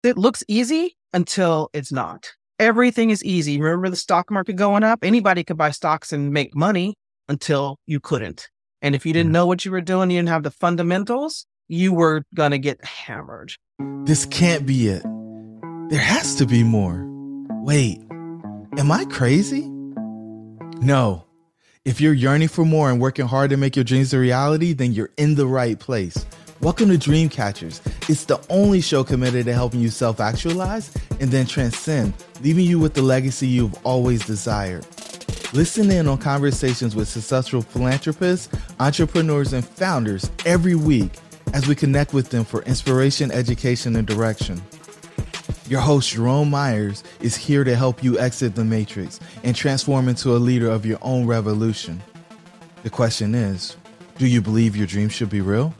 It looks easy until it's not. Everything is easy. Remember the stock market going up? Anybody could buy stocks and make money until you couldn't. And if you didn't know what you were doing, you didn't have the fundamentals, you were going to get hammered. This can't be it. There has to be more. Wait, am I crazy? No. If you're yearning for more and working hard to make your dreams a reality, then you're in the right place. Welcome to Dreamcatchers. It's the only show committed to helping you self-actualize and then transcend, leaving you with the legacy you've always desired. Listen in on conversations with successful philanthropists, entrepreneurs, and founders every week as we connect with them for inspiration, education, and direction. Your host, Jerome Myers, is here to help you exit the matrix and transform into a leader of your own revolution. The question is, do you believe your dreams should be real?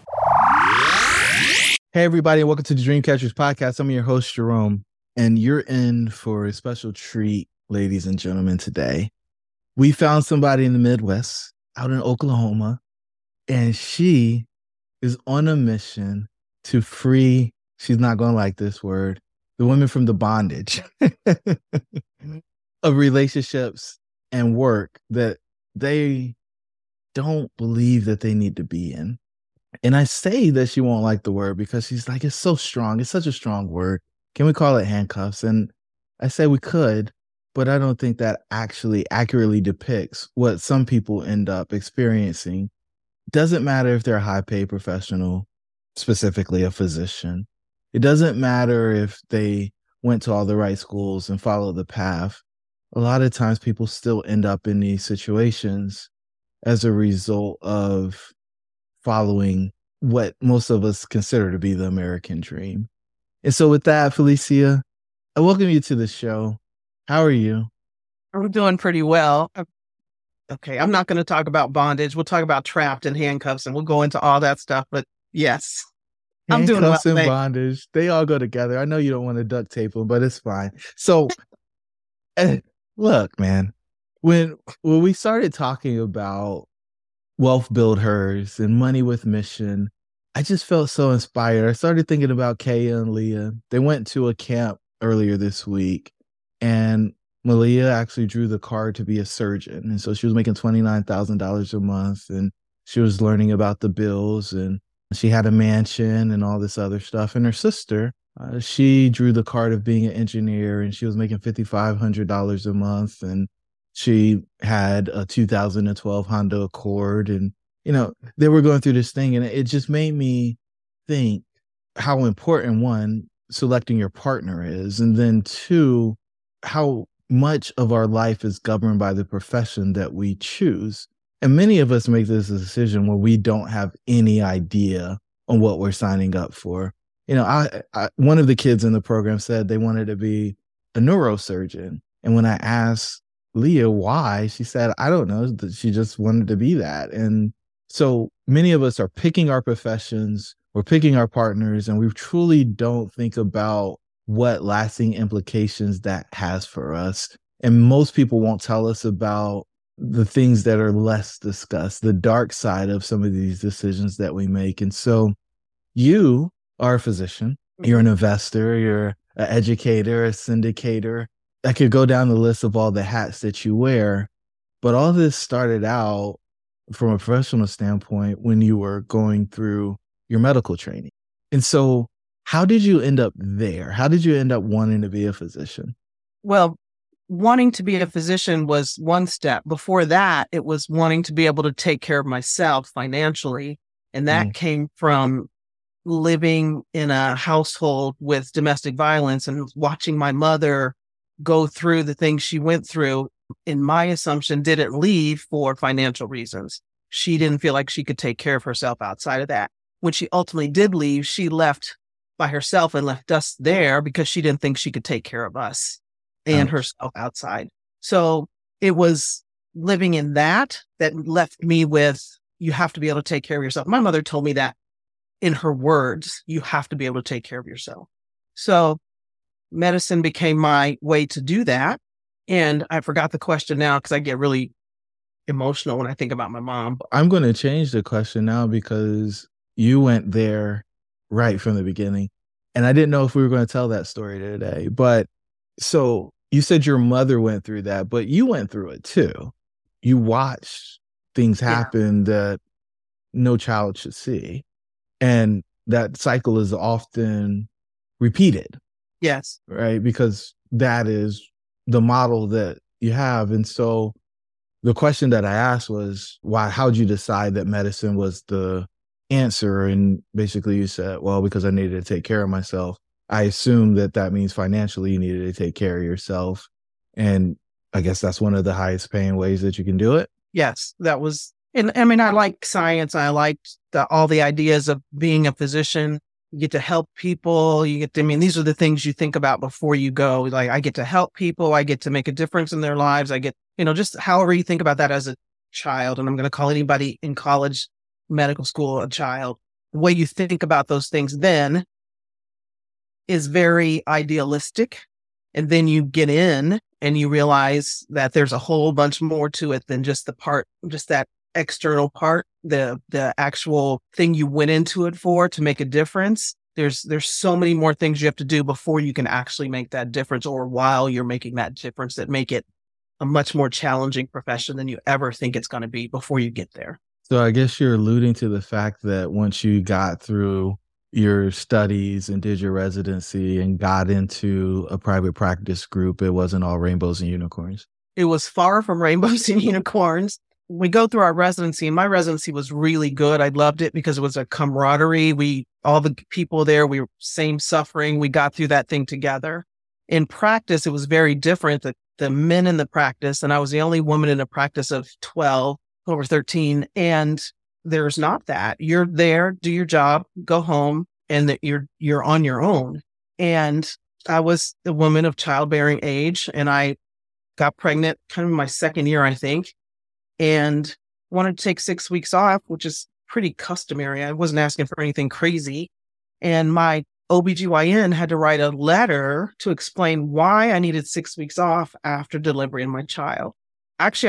Hey, everybody, and welcome to the Dreamcatchers podcast. I'm your host, Jerome, and you're in for a special treat, ladies and gentlemen, today. We found somebody in the Midwest, out in Oklahoma, and she is on a mission to free, she's not going to like this word, the women from the bondage of relationships and work that they don't believe that they need to be in. And I say that she won't like the word because she's like, it's so strong. It's such a strong word. Can we call it handcuffs? And I say we could, but I don't think that actually accurately depicts what some people end up experiencing. Doesn't matter if they're a high paid professional, specifically a physician. It doesn't matter if they went to all the right schools and followed the path. A lot of times people still end up in these situations as a result of following what most of us consider to be the American dream. And so with that, Felicia, I welcome you to the show. How are you? I'm doing pretty well. Okay, I'm not going to talk about bondage. We'll talk about trapped and handcuffs, and we'll go into all that stuff. But yes, I'm doing well. Handcuffs and bondage, they all go together. I know you don't want to duct tape them, but it's fine. So, look, man, when we started talking about Wealth Build Hers and Money with Mission, I just felt so inspired. I started thinking about Kaya and Leah. They went to a camp earlier this week, and Malia actually drew the card to be a surgeon. And so she was making $29,000 a month, and she was learning about the bills, and she had a mansion and all this other stuff. And her sister, she drew the card of being an engineer, and she was making $5,500 a month. And she had a 2012 Honda Accord, and, you know, they were going through this thing. And it just made me think how important, one, selecting your partner is. And then two, how much of our life is governed by the profession that we choose. And many of us make this decision when we don't have any idea on what we're signing up for. You know, I one of the kids in the program said they wanted to be a neurosurgeon. And when I asked Leah why, she said, I don't know, that she just wanted to be that. And so many of us are picking our professions, we're picking our partners, and we truly don't think about what lasting implications that has for us. And most people won't tell us about the things that are less discussed, the dark side of some of these decisions that we make. And so you are a physician, you're an investor, you're an educator, a syndicator. I could go down the list of all the hats that you wear, but all this started out from a professional standpoint when you were going through your medical training. And so how did you end up there? How did you end up wanting to be a physician? Well, wanting to be a physician was one step. Before that, it was wanting to be able to take care of myself financially. And that came from living in a household with domestic violence and watching my mother go through the things she went through. In my assumption, didn't leave for financial reasons. She didn't feel like she could take care of herself outside of that. When she ultimately did leave, she left by herself and left us there because she didn't think she could take care of us and herself outside. So it was living in that left me with, you have to be able to take care of yourself. My mother told me that in her words, you have to be able to take care of yourself. So medicine became my way to do that. And I forgot the question now because I get really emotional when I think about my mom. I'm going to change the question now because you went there right from the beginning. And I didn't know if we were going to tell that story today. But so you said your mother went through that, but you went through it too. You watched things Yeah. happen that no child should see. And that cycle is often repeated. Yes. Right? Because that is the model that you have. And so the question that I asked was, how'd you decide that medicine was the answer? And basically you said, well, because I needed to take care of myself. I assume that means financially you needed to take care of yourself. And I guess that's one of the highest paying ways that you can do it. Yes, that was, and I mean, I like science. I liked all the ideas of being a physician. You get to help people. These are the things you think about before you go. Like, I get to help people. I get to make a difference in their lives. I get, just however you think about that as a child. And I'm going to call anybody in college, medical school, a child. The way you think about those things then is very idealistic. And then you get in and you realize that there's a whole bunch more to it than just that external part, the actual thing you went into it for to make a difference. There's so many more things you have to do before you can actually make that difference, or while you're making that difference, that make it a much more challenging profession than you ever think it's going to be before you get there. So I guess you're alluding to the fact that once you got through your studies and did your residency and got into a private practice group, it wasn't all rainbows and unicorns. It was far from rainbows and unicorns. We go through our residency, and my residency was really good. I loved it because it was a camaraderie. All the people there, we were same suffering. We got through that thing together. In practice, it was very different. The men in the practice, and I was the only woman in a practice of 12, over 13. And there's not that. You're there, do your job, go home, and that you're on your own. And I was a woman of childbearing age, and I got pregnant kind of my second year, I think, and wanted to take 6 weeks off, which is pretty customary. I wasn't asking for anything crazy. And my OBGYN had to write a letter to explain why I needed 6 weeks off after delivering my child. Actually,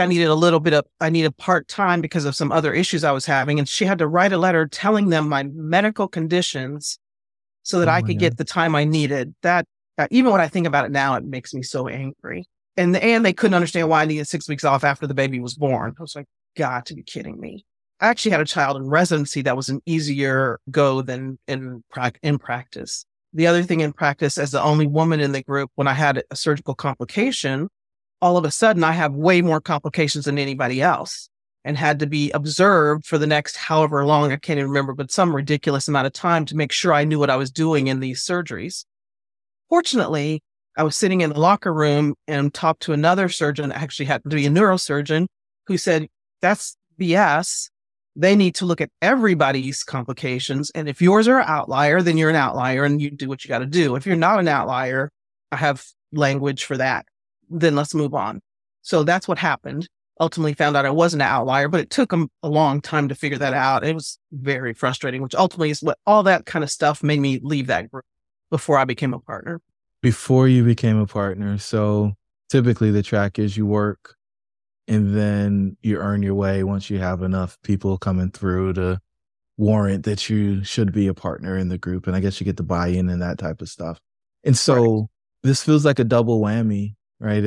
I needed part-time because of some other issues I was having. And she had to write a letter telling them my medical conditions so that I could get the time I needed. That, even when I think about it now, it makes me so angry. And they couldn't understand why I needed 6 weeks off after the baby was born. I was like, got to be kidding me. I actually had a child in residency that was an easier go than in practice. The other thing in practice, as the only woman in the group, when I had a surgical complication, all of a sudden I have way more complications than anybody else, and had to be observed for the next however long, I can't even remember, but some ridiculous amount of time to make sure I knew what I was doing in these surgeries. Fortunately, I was sitting in the locker room and talked to another surgeon, actually happened to be a neurosurgeon, who said, that's BS. They need to look at everybody's complications. And if yours are an outlier, then you're an outlier and you do what you got to do. If you're not an outlier, I have language for that. Then let's move on. So that's what happened. Ultimately found out I wasn't an outlier, but it took them a long time to figure that out. It was very frustrating, which ultimately is what all that kind of stuff made me leave that group before I became a partner. Before you became a partner. So typically the track is you work and then you earn your way once you have enough people coming through to warrant that you should be a partner in the group. And I guess you get the buy-in and that type of stuff. And so This feels like a double whammy, right?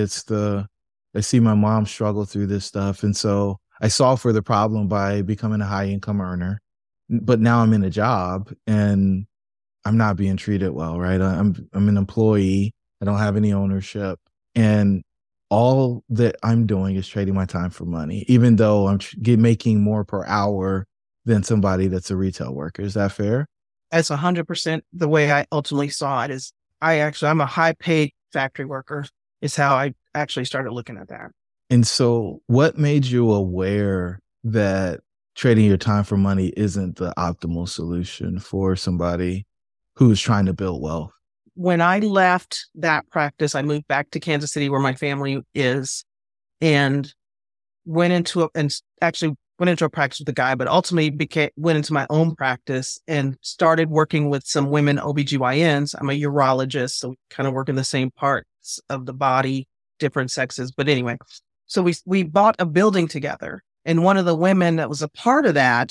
I see my mom struggle through this stuff. And so I solved for the problem by becoming a high income earner, but now I'm in a job and I'm not being treated well, right? I'm an employee. I don't have any ownership. And all that I'm doing is trading my time for money, even though I'm making more per hour than somebody that's a retail worker. Is that fair? That's 100% the way I ultimately saw it. I'm a high paid factory worker is how I actually started looking at that. And so what made you aware that trading your time for money isn't the optimal solution for somebody who's trying to build wealth? When I left that practice, I moved back to Kansas City where my family is, and went into a practice with a guy, but ultimately went into my own practice and started working with some women OBGYNs. I'm a urologist, so we kind of work in the same parts of the body, different sexes. But anyway, so we bought a building together. And one of the women that was a part of that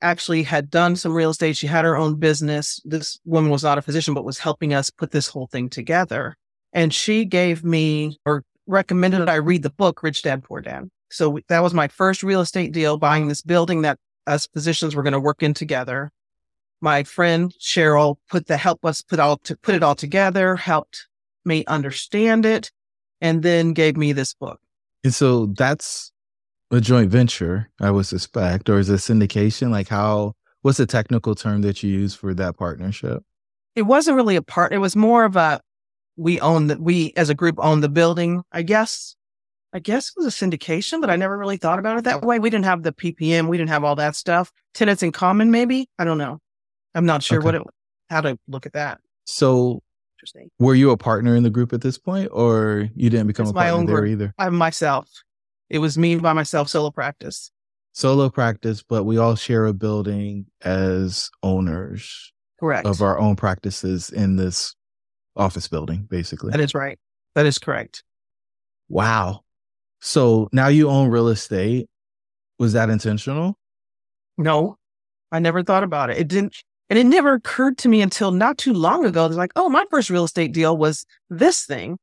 actually had done some real estate. She had her own business. This woman was not a physician, but was helping us put this whole thing together. And she gave me, or recommended I read the book, Rich Dad, Poor Dad. So that was my first real estate deal, buying this building that us physicians were going to work in together. My friend Cheryl helped us put it all together, helped me understand it, and then gave me this book. And so that's a joint venture, I would suspect, or is it syndication? Like what's the technical term that you use for that partnership? It wasn't really it was more of a, we as a group own the building, I guess. I guess it was a syndication, but I never really thought about it that way. We didn't have the PPM. We didn't have all that stuff. Tenants in common, maybe? I don't know. I'm not sure how to look at that. So were you a partner in the group at this point, or you didn't become a partner there either? I'm myself. It was me by myself, solo practice. Solo practice, but we all share a building as owners. Correct. Of our own practices in this office building, basically. That is right. That is correct. Wow. So now you own real estate. Was that intentional? No, I never thought about it. It didn't. And it never occurred to me until not too long ago. It's like, oh, my first real estate deal was this thing.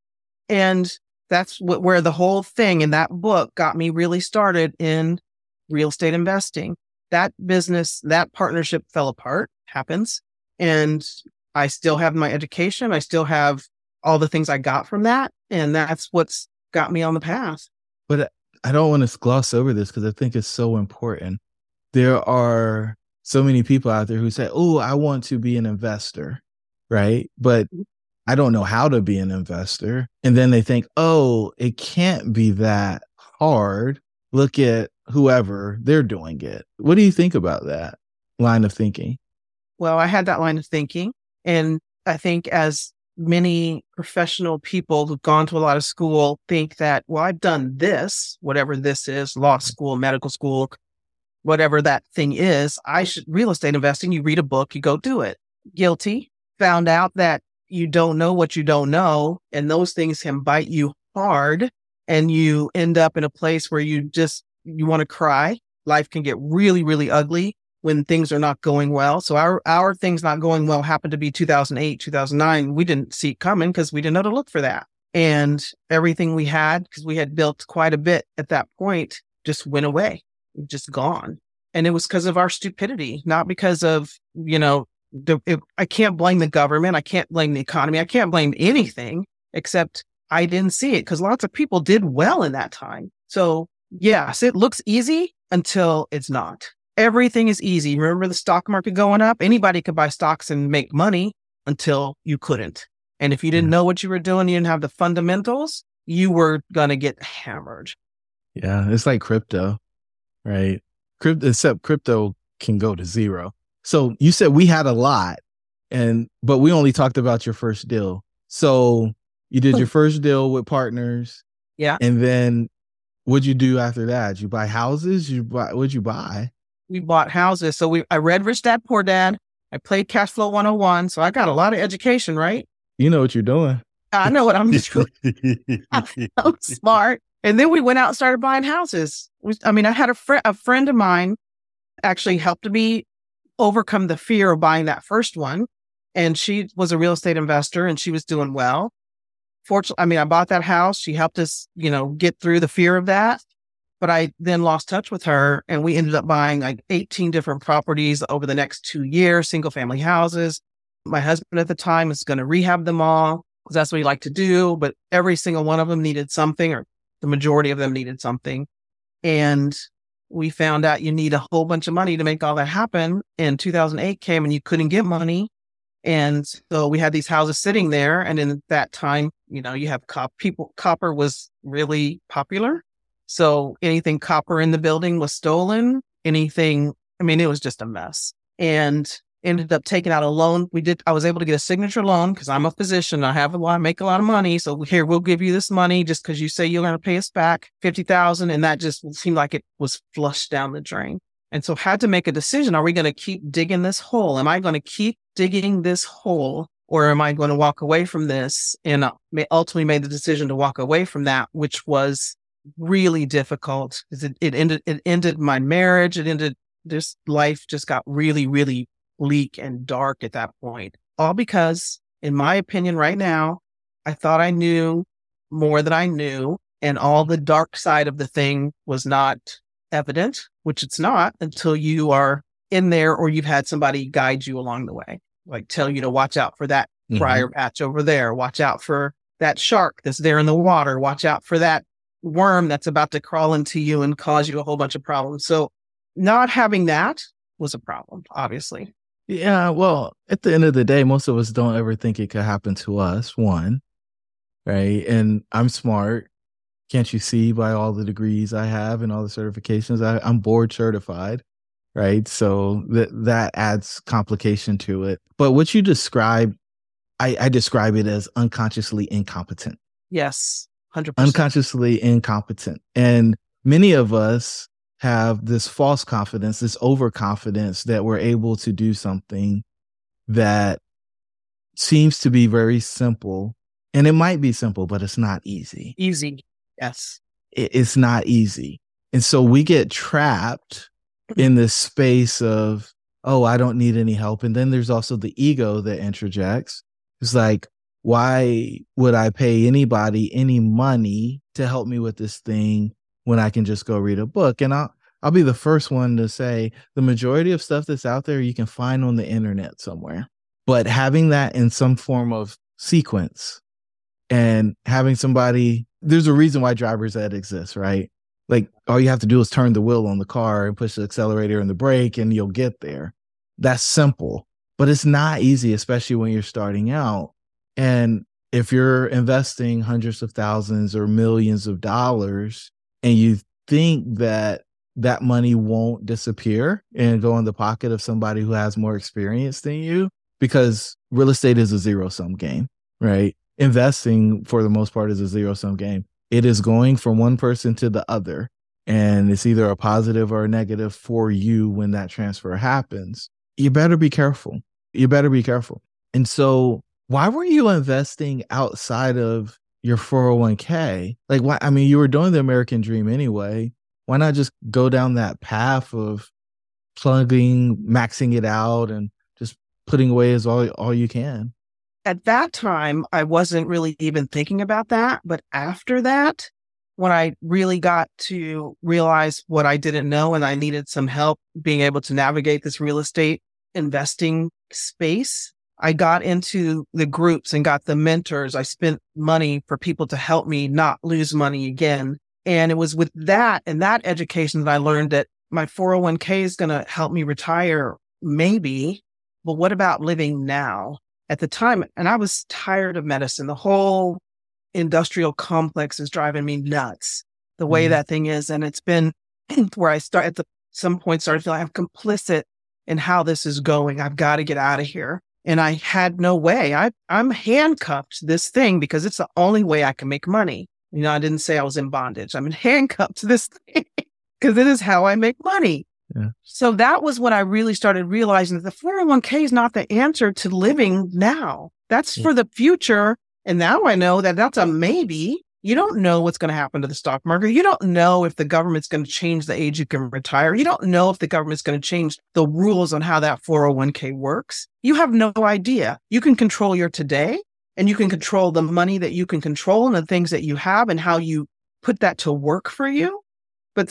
And that's where the whole thing in that book got me really started in real estate investing. That business, that partnership fell apart, happens. And I still have my education. I still have all the things I got from that. And that's what's got me on the path. But I don't want to gloss over this because I think it's so important. There are so many people out there who say, oh, I want to be an investor, right? But I don't know how to be an investor. And then they think, oh, it can't be that hard. Look at whoever, they're doing it. What do you think about that line of thinking? Well, I had that line of thinking. And I think as many professional people who've gone to a lot of school think that, well, I've done this, whatever this is, law school, medical school, whatever that thing is, real estate investing, you read a book, you go do it. Guilty. Found out that you don't know what you don't know, and those things can bite you hard, and you end up in a place where you want to cry. Life can get really, really ugly when things are not going well. So our things not going well happened to be 2008, 2009. We didn't see it coming because we didn't know to look for that. And everything we had, because we had built quite a bit at that point, just went away, just gone. And it was because of our stupidity, not because of, I can't blame the government. I can't blame the economy. I can't blame anything except I didn't see it because lots of people did well in that time. So yes, it looks easy until it's not. Everything is easy. Remember the stock market going up? Anybody could buy stocks and make money until you couldn't. And if you didn't know what you were doing, you didn't have the fundamentals, you were going to get hammered. Yeah, it's like crypto, right? Except crypto can go to zero. So you said we had a lot, but we only talked about your first deal. So you did your first deal with partners. Yeah. And then what'd you do after that? Did you buy houses? What'd you buy? We bought houses. So I read Rich Dad, Poor Dad. I played Cash Flow 101. So I got a lot of education, right? You know what you're doing. I know what I'm doing. I'm smart. And then we went out and started buying houses. I had a friend of mine actually helped me overcome the fear of buying that first one. And she was a real estate investor and she was doing well. Fortunately, I bought that house. She helped us, get through the fear of that. But I then lost touch with her and we ended up buying like 18 different properties over the next 2 years, single family houses. My husband at the time was going to rehab them all because that's what he liked to do. But every single one of them needed something, or the majority of them needed something. And we found out you need a whole bunch of money to make all that happen. And 2008 came and you couldn't get money. And so we had these houses sitting there. And in that time, you have copper was really popular. So anything copper in the building was stolen. It was just a mess. And ended up taking out a loan. I was able to get a signature loan because I'm a physician. I make a lot of money. So here, we'll give you this money just because you say you're going to pay us back $50,000. And that just seemed like it was flushed down the drain. And so had to make a decision. Are we going to keep digging this hole? Am I going to keep digging this hole, or am I going to walk away from this? And ultimately made the decision to walk away from that, which was really difficult because it ended my marriage. It ended This life just got really, really bleak and dark at that point. All because, in my opinion, right now, I thought I knew more than I knew, and all the dark side of the thing was not evident, which it's not until you are in there or you've had somebody guide you along the way, like tell you to watch out for that briar patch over there, watch out for that shark that's there in the water, watch out for that worm that's about to crawl into you and cause you a whole bunch of problems. So not having that was a problem, obviously. Yeah, well, at the end of the day, most of us don't ever think it could happen to us, one, right? And I'm smart. Can't you see by all the degrees I have and all the certifications? I'm board certified, right? So that adds complication to it. But what you described, I describe it as unconsciously incompetent. Yes, 100%. Unconsciously incompetent. And many of us have this false confidence, this overconfidence that we're able to do something that seems to be very simple. And it might be simple, but it's not easy. Easy. Yes. It's not easy. And so we get trapped in this space of, oh, I don't need any help. And then there's also the ego that interjects. It's like, why would I pay anybody any money to help me with this thing when I can just go read a book? And I'll be the first one to say the majority of stuff that's out there you can find on the internet somewhere. But having that in some form of sequence and having somebody, there's a reason why driver's ed exists, right? Like all you have to do is turn the wheel on the car and push the accelerator and the brake and you'll get there. That's simple, but it's not easy, especially when you're starting out. And if you're investing hundreds of thousands or millions of dollars and you think that that money won't disappear and go in the pocket of somebody who has more experience than you, because real estate is a zero-sum game, right? Investing, for the most part, is a zero-sum game. It is going from one person to the other, and it's either a positive or a negative for you when that transfer happens. You better be careful. You better be careful. And so why were you investing outside of your 401k? Like, why? I mean, you were doing the American dream anyway. Why not just go down that path of maxing it out and just putting away as all you can? At that time, I wasn't really even thinking about that. But after that, when I really got to realize what I didn't know and I needed some help being able to navigate this real estate investing space, I got into the groups and got the mentors. I spent money for people to help me not lose money again. And it was with that and that education that I learned that my 401k is going to help me retire, maybe. But what about living now? At the time, and I was tired of medicine. The whole industrial complex is driving me nuts, the way that thing is. And it's been where I some point started feeling I'm complicit in how this is going. I've got to get out of here. And I had no way. I'm handcuffed to this thing because it's the only way I can make money. You know, I didn't say I was in bondage. I'm handcuffed to this thing because it is how I make money. Yeah. So that was when I really started realizing that the 401k is not the answer to living now. That's for the future. And now I know that that's a maybe. You don't know what's going to happen to the stock market. You don't know if the government's going to change the age you can retire. You don't know if the government's going to change the rules on how that 401k works. You have no idea. You can control your today and you can control the money that you can control and the things that you have and how you put that to work for you. But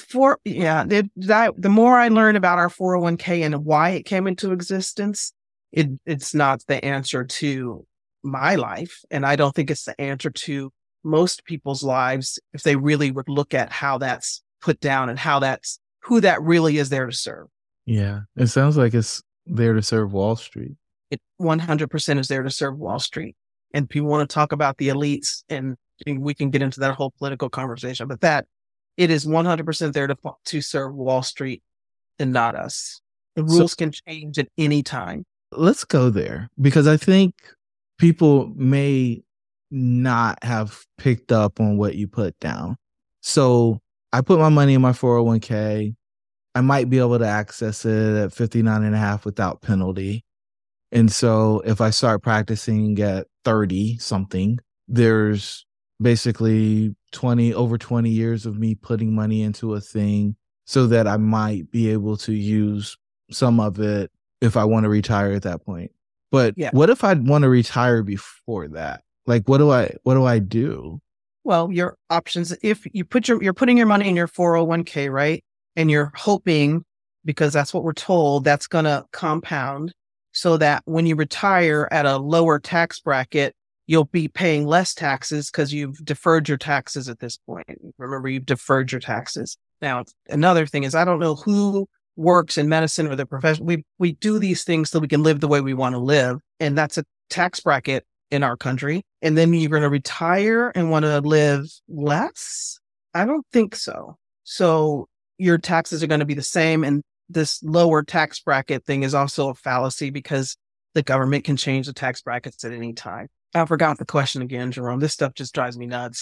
the more I learn about our 401k and why it came into existence, it's not the answer to my life. And I don't think it's the answer to most people's lives if they really would look at how that's put down and who that really is there to serve. Yeah. It sounds like it's there to serve Wall Street. It 100% is there to serve Wall Street. And people want to talk about the elites and we can get into that whole political conversation, but it is 100% there to serve Wall Street and not us. The rules can change at any time. Let's go there because I think people may not have picked up on what you put down. So I put my money in my 401k. I might be able to access it at 59.5 without penalty. And so if I start practicing at 30 something, there's basically over 20 years of me putting money into a thing so that I might be able to use some of it if I want to retire at that point. But what if I want to retire before that? Like, what do I do? Well, your options, if you're putting your money in your 401k, right? And you're hoping, because that's what we're told, that's going to compound so that when you retire at a lower tax bracket, you'll be paying less taxes because you've deferred your taxes at this point. Remember, you've deferred your taxes. Now, another thing is, I don't know who works in medicine or the profession. We do these things so we can live the way we want to live. And that's a tax bracket in our country. And then you're going to retire and want to live less? I don't think so. So your taxes are going to be the same. And this lower tax bracket thing is also a fallacy because the government can change the tax brackets at any time. I forgot the question again, Jerome. This stuff just drives me nuts.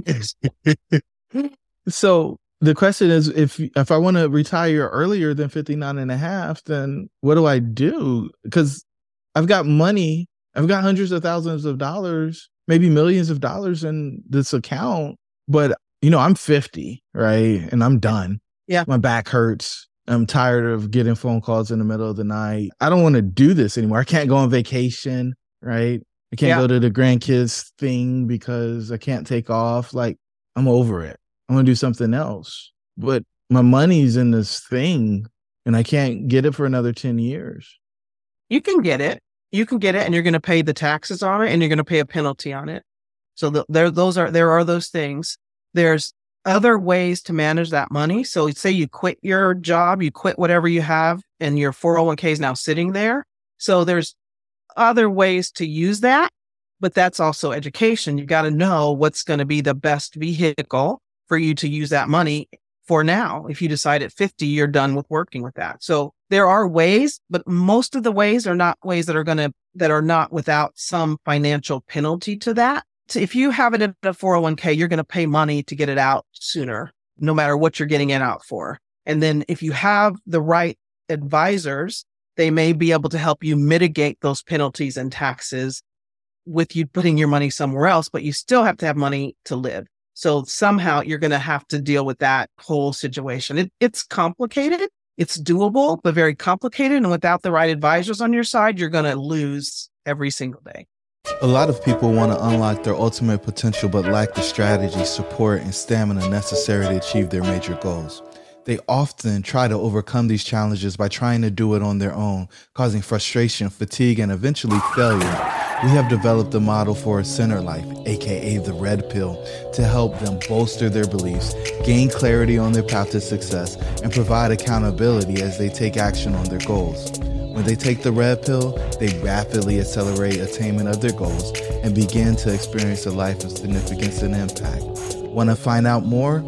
So the question is, if I want to retire earlier than 59 and a half, then what do I do? Because I've got money. I've got hundreds of thousands of dollars, maybe millions of dollars in this account. But, I'm 50, right? And I'm done. Yeah. My back hurts. I'm tired of getting phone calls in the middle of the night. I don't want to do this anymore. I can't go on vacation, right? I can't go to the grandkids thing because I can't take off. Like, I'm over it. I want to do something else. But my money's in this thing and I can't get it for another 10 years. You can get it. You can get it and you're going to pay the taxes on it and you're going to pay a penalty on it. So there are those things. There's other ways to manage that money. So say you quit your job, you quit whatever you have and your 401k is now sitting there. So there's other ways to use that, but that's also education. You got to know what's going to be the best vehicle for you to use that money for now. If you decide at 50, you're done with working with that. So there are ways, but most of the ways are not ways that are not without some financial penalty to that. So if you have it in a 401k, you're going to pay money to get it out sooner, no matter what you're getting it out for. And then if you have the right advisors, they may be able to help you mitigate those penalties and taxes with you putting your money somewhere else, but you still have to have money to live. So somehow you're going to have to deal with that whole situation. It's complicated. It's doable, but very complicated. And without the right advisors on your side, you're going to lose every single day. A lot of people want to unlock their ultimate potential, but lack the strategy, support, and stamina necessary to achieve their major goals. They often try to overcome these challenges by trying to do it on their own, causing frustration, fatigue, and eventually failure. We have developed a model for a center life, aka the Red Pill, to help them bolster their beliefs, gain clarity on their path to success, and provide accountability as they take action on their goals. When they take the Red Pill, they rapidly accelerate attainment of their goals and begin to experience a life of significance and impact. Want to find out more?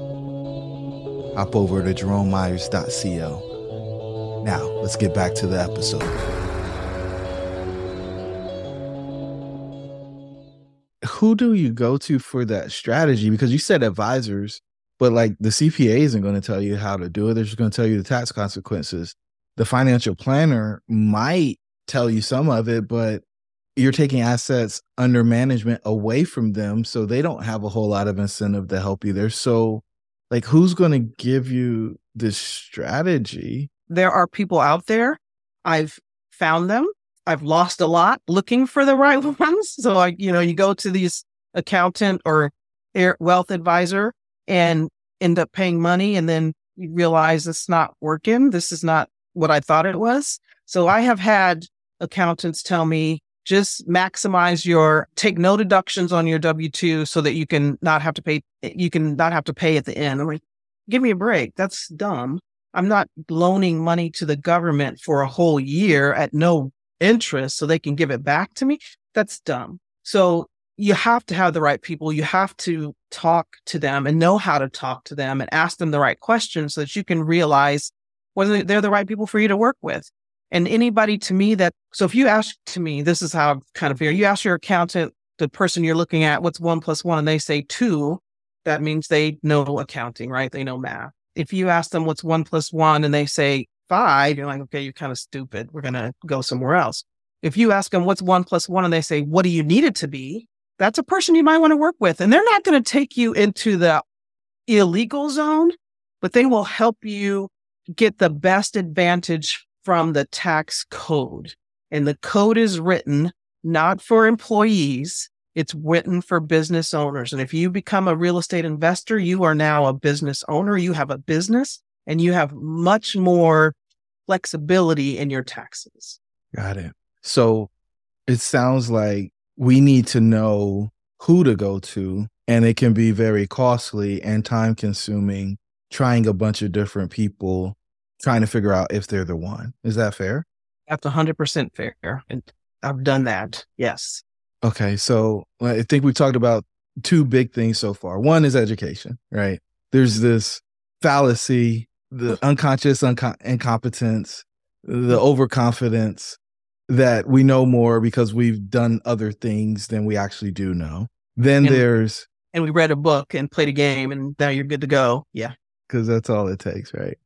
Hop over to jeromemyers.co. Now, let's get back to the episode. Who do you go to for that strategy? Because you said advisors, but like the CPA isn't going to tell you how to do it. They're just going to tell you the tax consequences. The financial planner might tell you some of it, but you're taking assets under management away from them. So they don't have a whole lot of incentive to help you there. So like, who's going to give you this strategy? There are people out there. I've found them. I've lost a lot looking for the right ones. So you go to these accountant or wealth advisor and end up paying money. And then you realize it's not working. This is not what I thought it was. So I have had accountants tell me, just take no deductions on your W-2 so that you can not have to pay at the end. I'm like, give me a break. That's dumb. I'm not loaning money to the government for a whole year at no interest so they can give it back to me. That's dumb. So you have to have the right people. You have to talk to them and know how to talk to them and ask them the right questions so that you can realize whether they're the right people for you to work with. And anybody to me so if you ask to me, this is how I kind of figure, you ask your accountant, the person you're looking at, what's 1 + 1, and they say 2, that means they know accounting, right? They know math. If you ask them what's 1 + 1 and they say 5, you're like, okay, you're kind of stupid. We're going to go somewhere else. If you ask them what's 1 + 1 and they say, what do you need it to be? That's a person you might want to work with. And they're not going to take you into the illegal zone, but they will help you get the best advantage from the tax code. And the code is written not for employees. It's written for business owners. And if you become a real estate investor, you are now a business owner. You have a business and you have much more flexibility in your taxes. Got it. So it sounds like we need to know who to go to, and it can be very costly and time consuming trying a bunch of different people, trying to figure out if they're the one. Is that fair? That's 100% fair. And I've done that. Yes. Okay. So I think we talked about two big things so far. One is education, right? There's this fallacy, the unconscious incompetence, the overconfidence that we know more because we've done other things than we actually do know. Then and we read a book and played a game and now you're good to go. Yeah. Because that's all it takes, right?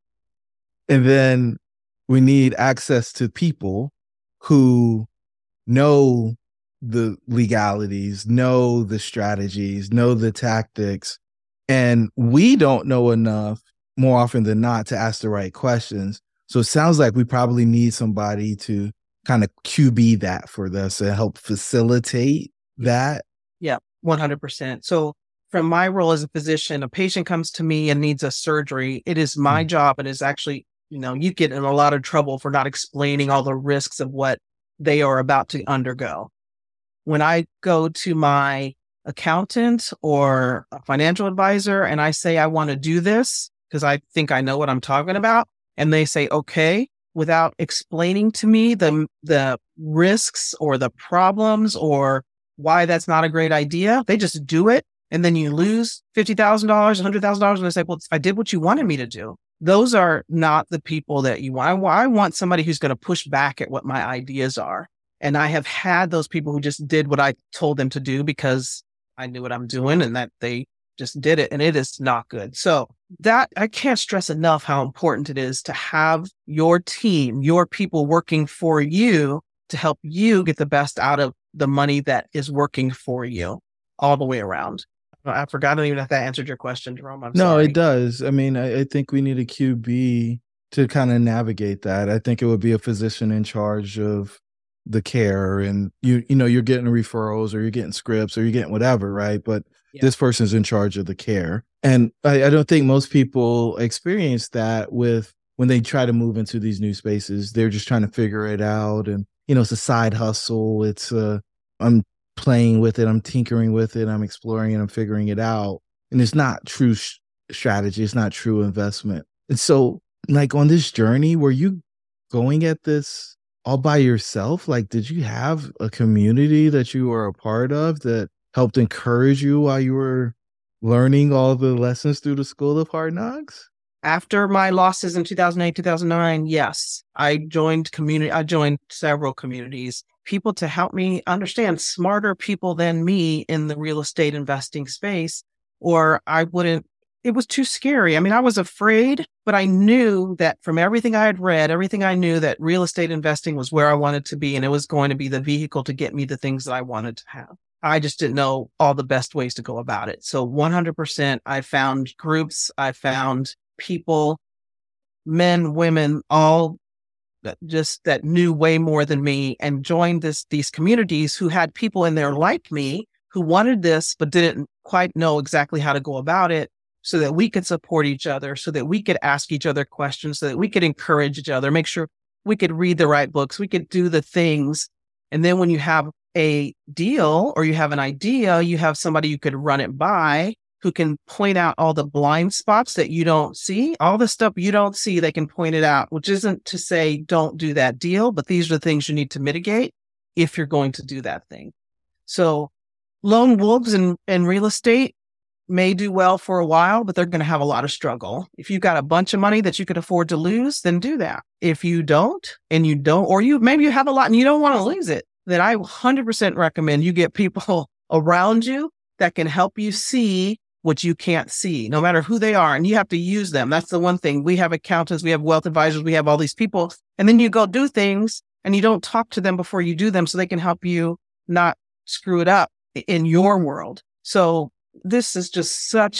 And then we need access to people who know the legalities, know the strategies, know the tactics. And we don't know enough more often than not to ask the right questions. So it sounds like we probably need somebody to kind of QB that for us and help facilitate that. Yeah, 100%. So from my role as a physician, a patient comes to me and needs a surgery. It is my job. It is actually, you get in a lot of trouble for not explaining all the risks of what they are about to undergo. When I go to my accountant or a financial advisor and I say, I want to do this because I think I know what I'm talking about, and they say, okay, without explaining to me the risks or the problems or why that's not a great idea, they just do it. And then you lose $50,000, $100,000. And they say, well, I did what you wanted me to do. Those are not the people that you want. I want somebody who's going to push back at what my ideas are. And I have had those people who just did what I told them to do because I knew what I'm doing and that they just did it. And it is not good. So that I can't stress enough how important it is to have your team, your people working for you to help you get the best out of the money that is working for you all the way around. I forgot even if that answered your question, Jerome. I'm sorry. No, it does. I mean, I think we need a QB to kind of navigate that. I think it would be a physician in charge of the care, and you're getting referrals or you're getting scripts or you're getting whatever, right? But this person's in charge of the care. And I don't think most people experience that with when they try to move into these new spaces. They're just trying to figure it out. And, it's a side hustle. It's I'm playing with it. I'm tinkering with it. I'm exploring it. I'm figuring it out. And it's not true strategy. It's not true investment. And so like on this journey, were you going at this all by yourself? Like, did you have a community that you were a part of that helped encourage you while you were learning all the lessons through the School of Hard Knocks? After my losses in 2008, 2009, yes, I joined several communities, people to help me understand, smarter people than me in the real estate investing space, or it was too scary. I mean, I was afraid, but I knew that from everything I had read, everything I knew, that real estate investing was where I wanted to be, and it was going to be the vehicle to get me the things that I wanted to have. I just didn't know all the best ways to go about it. So 100%, I found groups, I found people, men, women, all that knew way more than me, and joined these communities who had people in there like me who wanted this, but didn't quite know exactly how to go about it, so that we could support each other, so that we could ask each other questions, so that we could encourage each other, make sure we could read the right books, we could do the things. And then when you have a deal or you have an idea, you have somebody you could run it by who can point out all the blind spots that you don't see, all the stuff you don't see, they can point it out, which isn't to say don't do that deal, but these are the things you need to mitigate if you're going to do that thing. So lone wolves in real estate may do well for a while, but they're going to have a lot of struggle. If you've got a bunch of money that you could afford to lose, then do that. If you don't, or maybe you have a lot and you don't want to lose it, then I 100% recommend you get people around you that can help you see what you can't see, no matter who they are. And you have to use them. That's the one thing. We have accountants, we have wealth advisors, we have all these people. And then you go do things and you don't talk to them before you do them so they can help you not screw it up in your world. So this is just such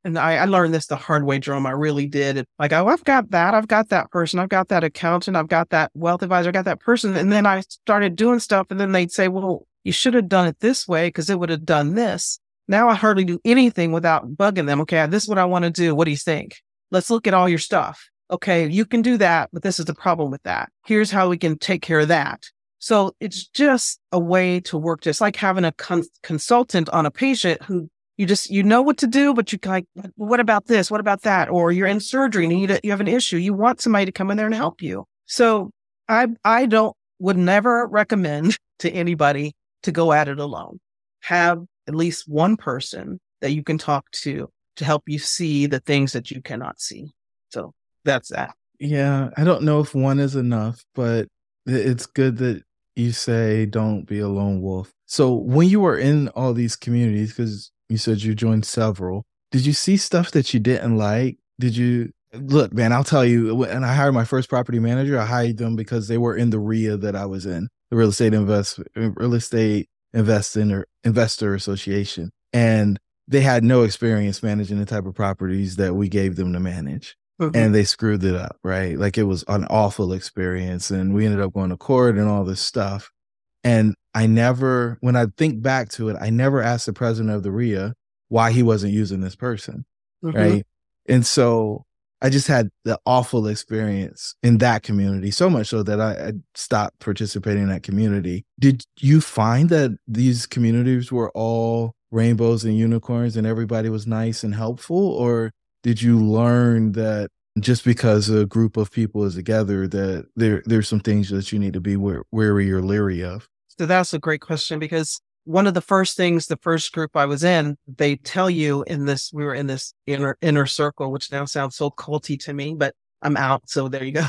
and I learned this the hard way, Jerome. I really did. Like, oh, I've got that person, I've got that accountant, I've got that wealth advisor, I got that person. And then I started doing stuff, and then they'd say, well, you should have done it this way because it would have done this. Now I hardly do anything without bugging them. Okay, this is what I want to do. What do you think? Let's look at all your stuff. Okay, you can do that, but this is the problem with that. Here's how we can take care of that. So it's just a way to work, just like having a consultant on a patient who you know what to do, but you like, what about this? What about that? Or you're in surgery and you have an issue. You want somebody to come in there and help you. So I would never recommend to anybody to go at it alone. Have at least one person that you can talk to help you see the things that you cannot see. So that's that. Yeah, I don't know if one is enough, but it's good that you say don't be a lone wolf. So when you were in all these communities, because you said you joined several, did you see stuff that you didn't like? Look, man, I'll tell you, when I hired my first property manager, I hired them because they were in the RIA that I was in, the Real Estate Investor Association. And they had no experience managing the type of properties that we gave them to manage. Mm-hmm. And they screwed it up, right? Like, it was an awful experience. And we ended up going to court and all this stuff. And when I think back to it, I never asked the president of the RIA why he wasn't using this person, mm-hmm. right? And so I just had the awful experience in that community, so much so that I stopped participating in that community. Did you find that these communities were all rainbows and unicorns and everybody was nice and helpful? Or did you learn that just because a group of people is together, that there's some things that you need to be wary or leery of? So that's a great question, because one of the first things, the first group I was in, they tell you we were in this inner circle, which now sounds so culty to me, but I'm out. So there you go.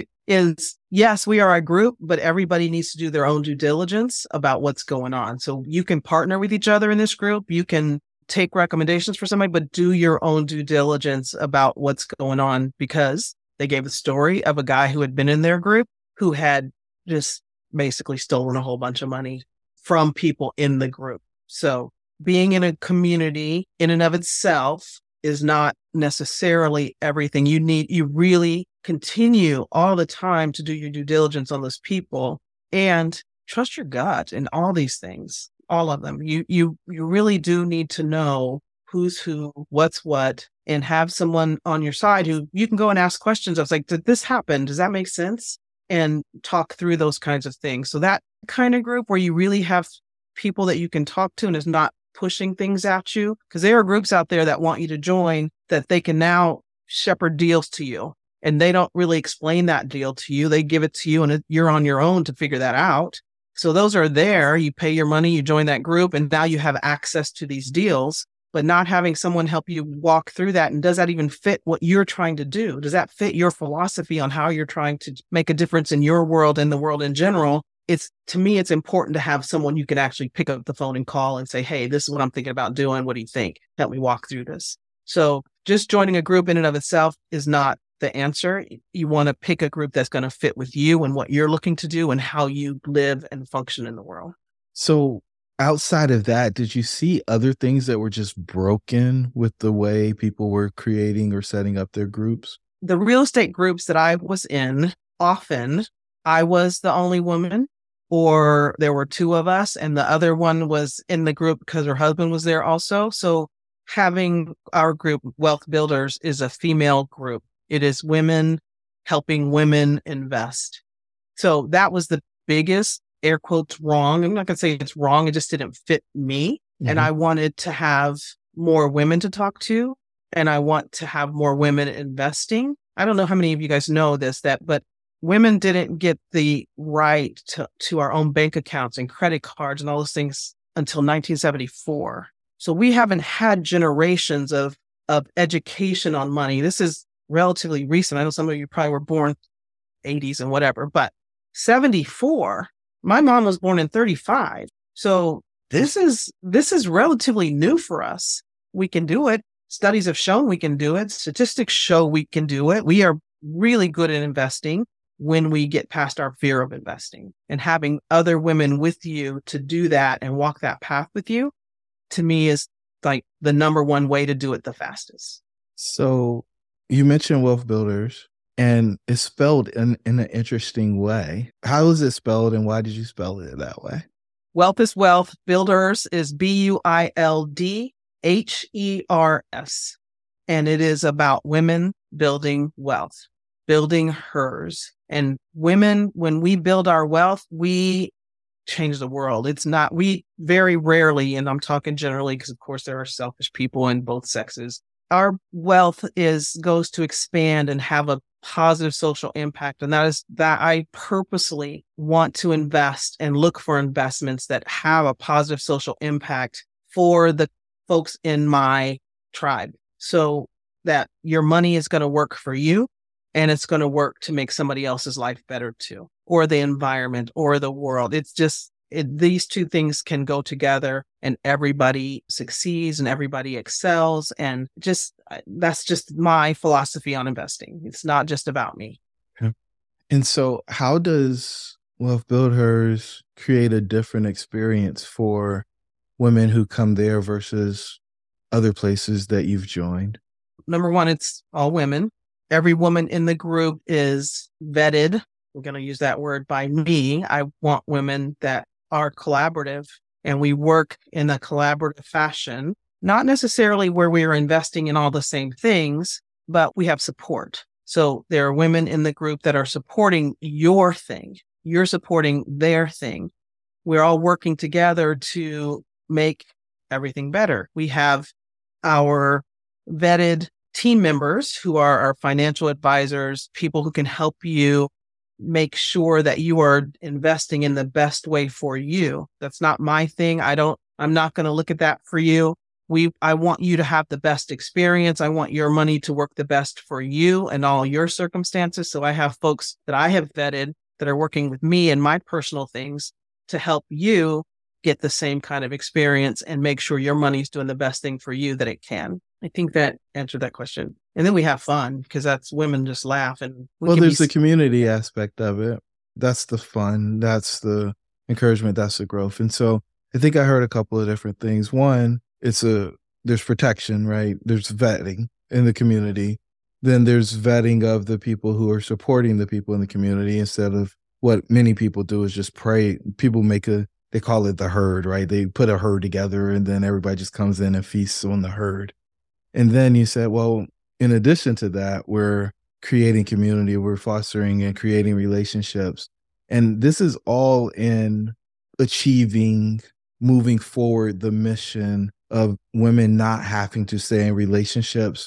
Is yes, we are a group, but everybody needs to do their own due diligence about what's going on. So you can partner with each other in this group. You can take recommendations for somebody, but do your own due diligence about what's going on, because they gave a story of a guy who had been in their group who had just basically stolen a whole bunch of money from people in the group. So being in a community in and of itself is not necessarily everything. You really continue all the time to do your due diligence on those people and trust your gut in all these things, all of them. You really do need to know who's who, what's what, and have someone on your side who you can go and ask questions of, like, did this happen? Does that make sense? And talk through those kinds of things. So that kind of group where you really have people that you can talk to and is not pushing things at you, because there are groups out there that want you to join that they can now shepherd deals to you, and they don't really explain that deal to you. They give it to you and you're on your own to figure that out. So those are there. You pay your money, you join that group, and now you have access to these deals. But not having someone help you walk through that, and does that even fit what you're trying to do? Does that fit your philosophy on how you're trying to make a difference in your world and the world in general? To me, it's important to have someone you can actually pick up the phone and call and say, hey, this is what I'm thinking about doing. What do you think? Help me walk through this. So just joining a group in and of itself is not the answer. You want to pick a group that's going to fit with you and what you're looking to do and how you live and function in the world. So outside of that, did you see other things that were just broken with the way people were creating or setting up their groups? The real estate groups that I was in, often I was the only woman, or there were two of us, and the other one was in the group because her husband was there also. So having our group, Wealth Builders, is a female group. It is women helping women invest. So that was the biggest, air quotes, wrong. I'm not going to say it's wrong. It just didn't fit me. Mm-hmm. And I wanted to have more women to talk to, and I want to have more women investing. I don't know how many of you guys know this, but women didn't get the right to our own bank accounts and credit cards and all those things until 1974. So we haven't had generations of education on money. This is relatively recent. I know some of you probably were born 80s and whatever, but 74, my mom was born in 35. So this is relatively new for us. We can do it. Studies have shown we can do it. Statistics show we can do it. We are really good at investing when we get past our fear of investing, and having other women with you to do that and walk that path with you, to me, is like the number one way to do it the fastest. So you mentioned Wealth Builders, and it's spelled in an interesting way. How is it spelled, and why did you spell it that way? Wealth is wealth. Builders is BUILDHERS. And it is about women building wealth, building hers. And women, when we build our wealth, we change the world. It's not, we very rarely, and I'm talking generally because of course there are selfish people in both sexes. Our wealth goes to expand and have a positive social impact. And that is that I purposely want to invest and look for investments that have a positive social impact for the folks in my tribe. So that your money is going to work for you and it's going to work to make somebody else's life better too, or the environment or the world. It's just, these two things can go together and everybody succeeds and everybody excels. And just, that's just my philosophy on investing. It's not just about me. Okay. And so how does Wealth Builders create a different experience for women who come there versus other places that you've joined? Number one, it's all women. Every woman in the group is vetted. We're going to use that word by me. I want women that are collaborative and we work in a collaborative fashion, not necessarily where we are investing in all the same things, but we have support. So there are women in the group that are supporting your thing. You're supporting their thing. We're all working together to make everything better. We have our vetted team members who are our financial advisors, people who can help you make sure that you are investing in the best way for you. That's not my thing. I'm not going to look at that for you. I want you to have the best experience. I want your money to work the best for you and all your circumstances. So I have folks that I have vetted that are working with me and my personal things to help you get the same kind of experience and make sure your money's doing the best thing for you that it can. I think that answered that question. And then we have fun because that's women just laugh. And there's the community aspect of it. That's the fun. That's the encouragement. That's the growth. And so I think I heard a couple of different things. One, there's protection, right? There's vetting in the community. Then there's vetting of the people who are supporting the people in the community instead of what many people do is just pray. People they call it the herd, right? They put a herd together and then everybody just comes in and feasts on the herd. And then you said, well, in addition to that, we're creating community, we're fostering and creating relationships. And this is all in moving forward the mission of women not having to stay in relationships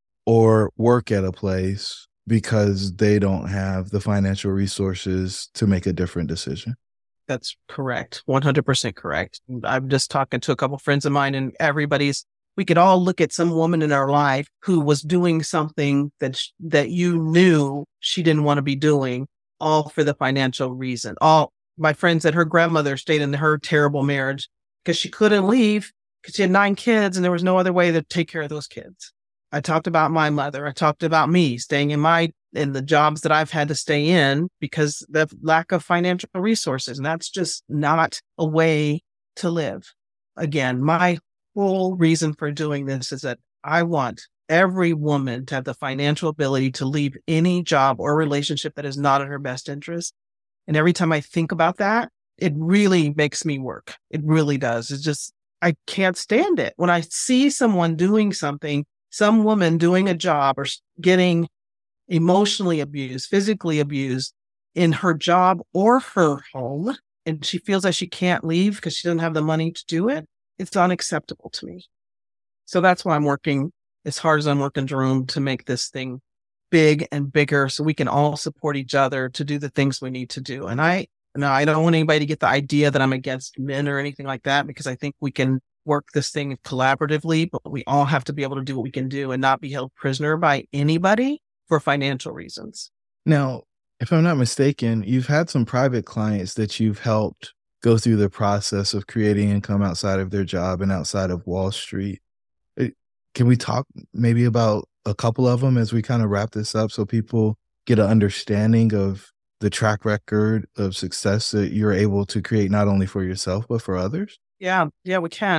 or work at a place because they don't have the financial resources to make a different decision. That's correct. 100% correct. I'm just talking to a couple of friends of mine and we could all look at some woman in our life who was doing something that you knew she didn't want to be doing, all for the financial reason. All my friends said her grandmother stayed in her terrible marriage because she couldn't leave because she had 9 kids and there was no other way to take care of those kids. I talked about my mother. I talked about me staying in the jobs that I've had to stay in because the lack of financial resources. And that's just not a way to live. Again, my whole reason for doing this is that I want every woman to have the financial ability to leave any job or relationship that is not in her best interest. And every time I think about that, it really makes me work. It really does. It's just, I can't stand it. When I see someone doing something, some woman doing a job or getting emotionally abused, physically abused in her job or her home, and she feels like she can't leave because she doesn't have the money to do it, it's unacceptable to me. So that's why I'm working as hard as I'm working, Jerome, to make this thing big and bigger so we can all support each other to do the things we need to do. And I don't want anybody to get the idea that I'm against men or anything like that, because I think we can work this thing collaboratively, but we all have to be able to do what we can do and not be held prisoner by anybody for financial reasons. Now, if I'm not mistaken, you've had some private clients that you've helped go through the process of creating income outside of their job and outside of Wall Street. Can we talk maybe about a couple of them as we kind of wrap this up so people get an understanding of the track record of success that you're able to create not only for yourself, but for others? Yeah, we can.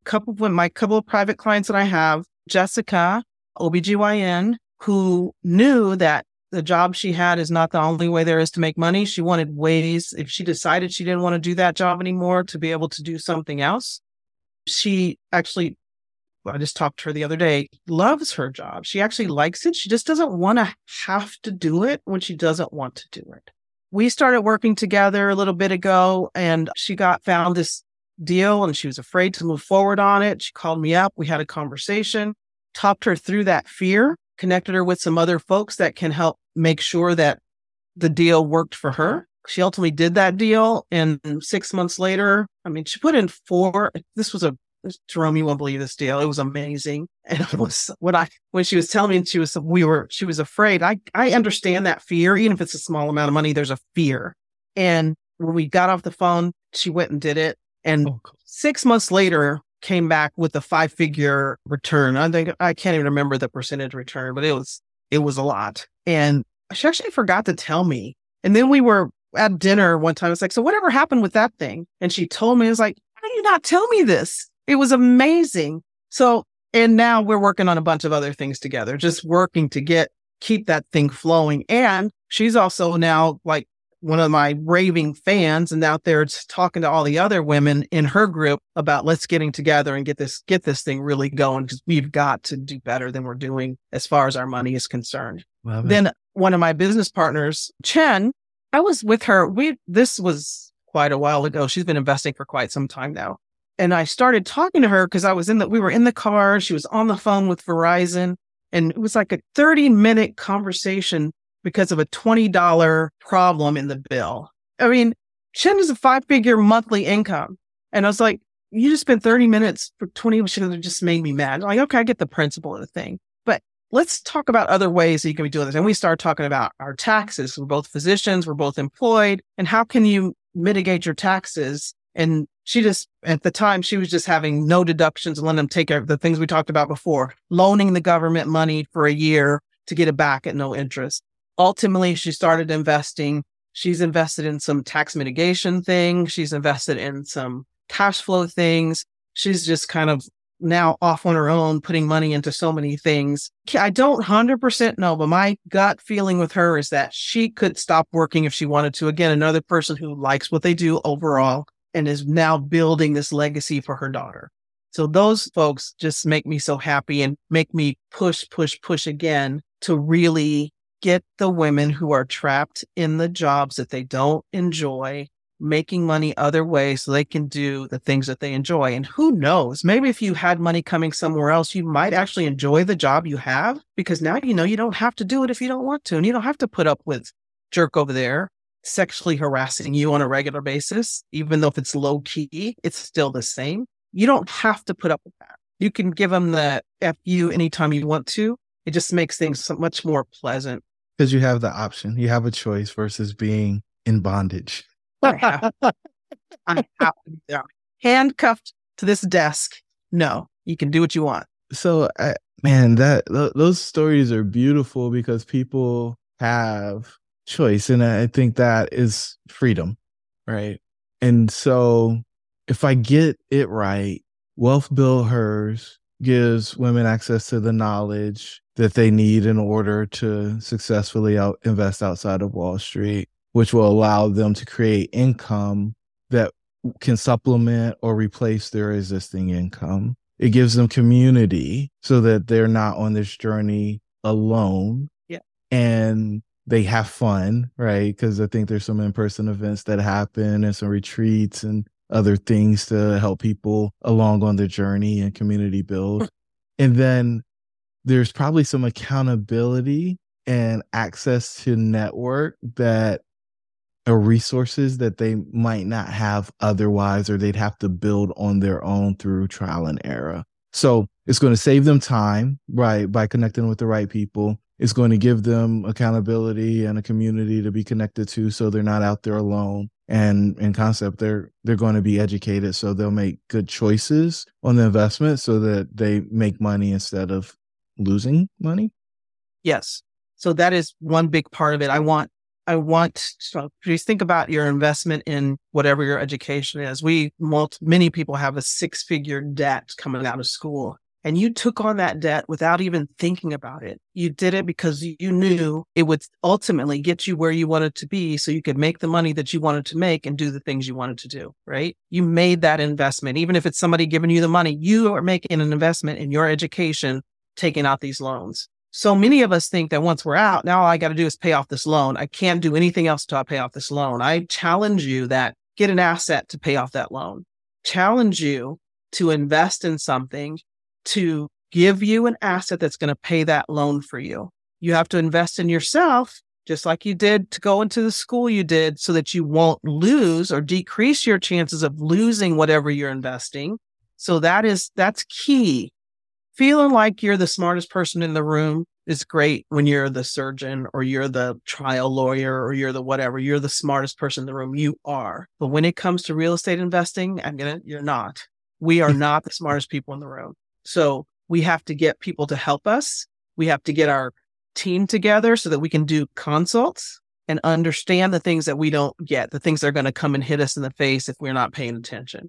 couple of private clients that I have, Jessica, OBGYN, who knew that the job she had is not the only way there is to make money. She wanted ways, if she decided she didn't want to do that job anymore, to be able to do something else. She actually, I just talked to her the other day, loves her job. She actually likes it. She just doesn't want to have to do it when she doesn't want to do it. We started working together a little bit ago, and she found this deal and she was afraid to move forward on it. She called me up. We had a conversation, talked her through that fear, connected her with some other folks that can help make sure that the deal worked for her. She ultimately did that deal. And 6 months later, she put in Jerome, you won't believe this deal. It was amazing. And it was when she was telling me she was afraid. I understand that fear. Even if it's a small amount of money, there's a fear. And when we got off the phone, she went and did it. And 6 months later, came back with a 5-figure return. I can't even remember the percentage return, but it was a lot. And she actually forgot to tell me. And then we were at dinner one time. It's like, so whatever happened with that thing? And she told me, it was like, why did you not tell me this? It was amazing. So, and now we're working on a bunch of other things together, just working to keep that thing flowing. And she's also now like one of my raving fans and out there talking to all the other women in her group about let's getting together and get this thing really going, because we've got to do better than we're doing as far as our money is concerned. Then one of my business partners, Chen, I was with her. This was quite a while ago. She's been investing for quite some time now. And I started talking to her because we were in the car. She was on the phone with Verizon, and it was like a 30-minute conversation because of a $20 problem in the bill. Chen is a 5-figure monthly income. And I was like, you just spent 30 minutes for 20, which just made me mad. I'm like, okay, I get the principle of the thing, but let's talk about other ways that you can be doing this. And we started talking about our taxes. We're both physicians, we're both employed, and how can you mitigate your taxes? And at the time, she was just having no deductions and letting them take care of the things we talked about before, loaning the government money for a year to get it back at no interest. Ultimately, she started investing. She's invested in some tax mitigation things. She's invested in some cash flow things. She's just kind of now off on her own, putting money into so many things. I don't 100% know, but my gut feeling with her is that she could stop working if she wanted to. Again, another person who likes what they do overall and is now building this legacy for her daughter. So those folks just make me so happy and make me push again to really get the women who are trapped in the jobs that they don't enjoy, making money other ways so they can do the things that they enjoy. And who knows, maybe if you had money coming somewhere else, you might actually enjoy the job you have, because now you don't have to do it if you don't want to. And you don't have to put up with jerk over there sexually harassing you on a regular basis. Even though if it's low key, it's still the same. You don't have to put up with that. You can give them the F you anytime you want to. It just makes things so much more pleasant. Because you have the option. You have a choice versus being in bondage. I'm handcuffed to this desk. No, you can do what you want. So, those stories are beautiful because people have choice. And I think that is freedom, right? And so if I get it right, Wealth Build Hers gives women access to the knowledge that they need in order to successfully invest outside of Wall Street, which will allow them to create income that can supplement or replace their existing income. It gives them community so that they're not on this journey alone. Yeah. And they have fun, right? Because I think there's some in-person events that happen and some retreats and other things to help people along on their journey and community build. And then there's probably some accountability and access to network that are resources that they might not have otherwise, or they'd have to build on their own through trial and error. So it's going to save them time, right? By connecting with the right people. It's going to give them accountability and a community to be connected to, so they're not out there alone. And in concept, they're going to be educated, so they'll make good choices on the investment so that they make money instead of losing money. Yes. So that is one big part of it. I want I want to please think about your investment in whatever your education is. Many people have a 6-figure debt coming out of school, and you took on that debt without even thinking about it. You did it because you knew it would ultimately get you where you wanted to be so you could make the money that you wanted to make and do the things you wanted to do, right? You made that investment. Even if it's somebody giving you the money, you are making an investment in your education, taking out these loans. So many of us think that once we're out, now all I got to do is pay off this loan. I can't do anything else to pay off this loan. I challenge you that get an asset to pay off that loan. Challenge you to invest in something to give you an asset that's going to pay that loan for you. You have to invest in yourself, just like you did to go into the school you did, so that you won't lose or decrease your chances of losing whatever you're investing. So that's key. Feeling like you're the smartest person in the room is great when you're the surgeon or you're the trial lawyer or you're the whatever. You're the smartest person in the room. You are. But when it comes to real estate investing, you're not. We are not the smartest people in the room. So we have to get people to help us. We have to get our team together so that we can do consults and understand the things that we don't get, the things that are going to come and hit us in the face if we're not paying attention.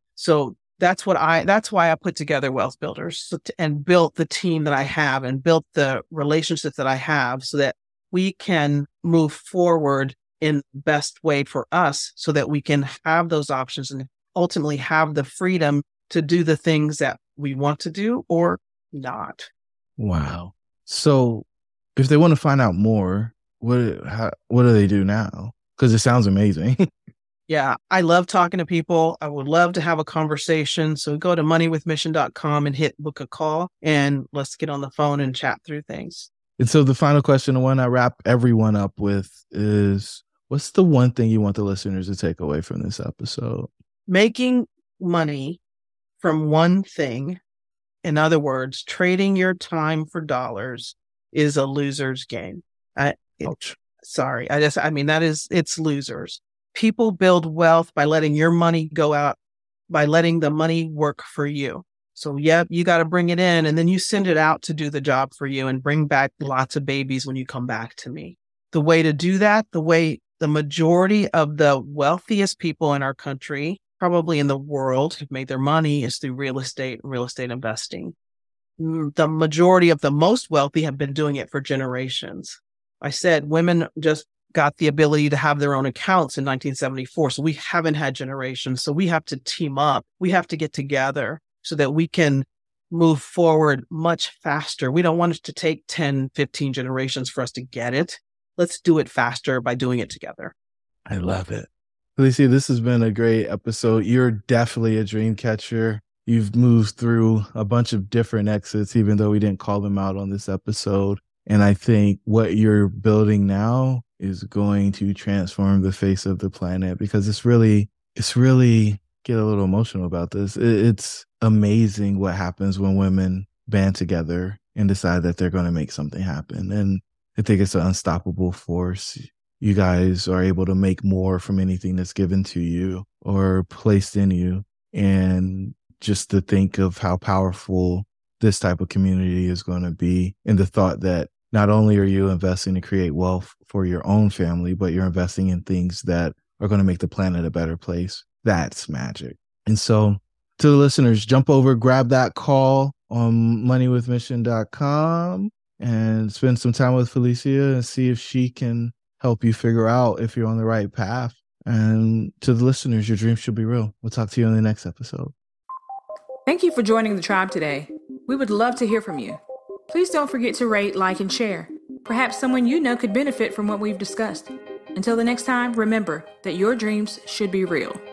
So that's why I put together Wealth Builders and built the team that I have and built the relationships that I have so that we can move forward in the best way for us so that we can have those options and ultimately have the freedom to do the things that we want to do or not. Wow. So if they want to find out more, what do they do now? Because it sounds amazing. Yeah, I love talking to people. I would love to have a conversation. So go to moneywithmission.com and hit book a call and let's get on the phone and chat through things. And so the final question, the one I wrap everyone up with is, what's the one thing you want the listeners to take away from this episode? Making money from one thing, in other words, trading your time for dollars, is a loser's game. Ouch. Sorry. It's losers. People build wealth by letting your money go out, by letting the money work for you. So, you got to bring it in and then you send it out to do the job for you and bring back lots of babies when you come back to me. The way to do that, the way the majority of the wealthiest people in our country, probably in the world, have made their money is through real estate investing. The majority of the most wealthy have been doing it for generations. I said women just got the ability to have their own accounts in 1974. So we haven't had generations. So we have to team up. We have to get together so that we can move forward much faster. We don't want it to take 10, 15 generations for us to get it. Let's do it faster by doing it together. I love it. Felicia, this has been a great episode. You're definitely a dream catcher. You've moved through a bunch of different exits, even though we didn't call them out on this episode. And I think what you're building now is going to transform the face of the planet, because it's really get a little emotional about this. It's amazing what happens when women band together and decide that they're going to make something happen. And I think it's an unstoppable force. You guys are able to make more from anything that's given to you or placed in you. And just to think of how powerful this type of community is going to be, and the thought that not only are you investing to create wealth for your own family, but you're investing in things that are going to make the planet a better place. That's magic. And so to the listeners, jump over, grab that call on moneywithmission.com and spend some time with Felicia and see if she can help you figure out if you're on the right path. And to the listeners, your dreams should be real. We'll talk to you in the next episode. Thank you for joining the tribe today. We would love to hear from you. Please don't forget to rate, like, and share. Perhaps someone you know could benefit from what we've discussed. Until the next time, remember that your dreams should be real.